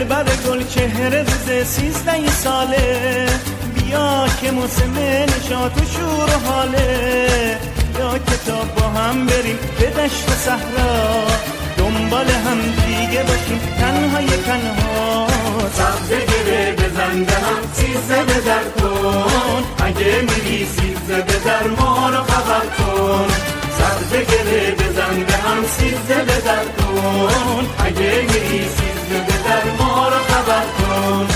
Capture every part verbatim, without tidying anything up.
دلبر گل چهره روز سیزده ساله، بیا که موسم نشاط و شور و حاله. یا کتاب با هم بریم به دشت و صحرا، دنبال هم دیگه باشیم تنهای تنها. سبزه گره بزن به هم سیزده به در کن، اگه میری سیزده به در ما رو خبر کن. سبزه گره بزن به هم سیزده به در کن، اگه میری سیزده به در ما رو خبر کن.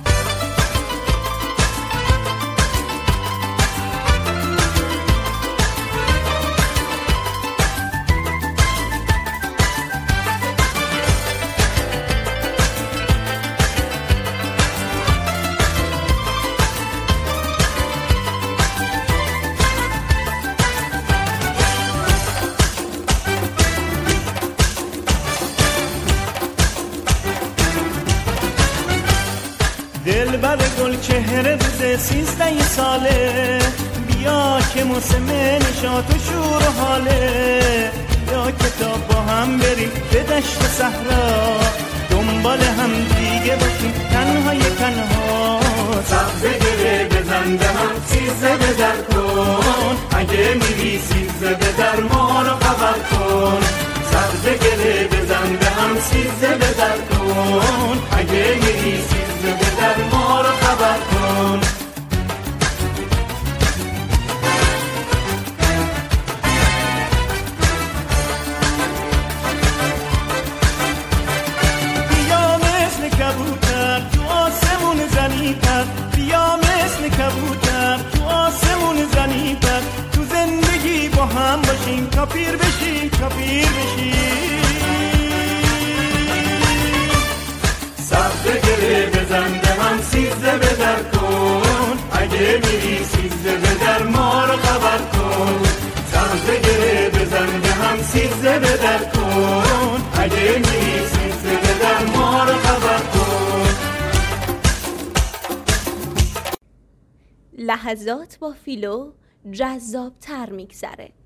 دلبر گل چهره روز سیزده ساله، بیا که موسم نشاط و شور و حاله. یا کتاب با هم بریم به دشت و صحرا، دنبال هم دیگه باشیم تنهای تنها. سبزه گره بزن به هم سیزده به در کن، اگه میری سیزده به در ما رو خبر کن. سبزه گره بزن به هم سیزده به در کن، اگه میری سیزده به در ما رو خبر کن. بیا مثل کبوتر تو آسمون زنی پر، بیا مثل کبوتر تو آسمون زنی پر. تو زندگی با هم باشیم تا پیر بشیم تا پیر بشیم. سبزه گره بزن به هم سیزده به در کن، اگه میری سیزده به در ما رو خبر کن. سبزه گره بزن به هم سیزده به در کن، اگه میری سیزده به در ما رو خبر کن. لحظات با فیلو جذاب‌تر میگذره.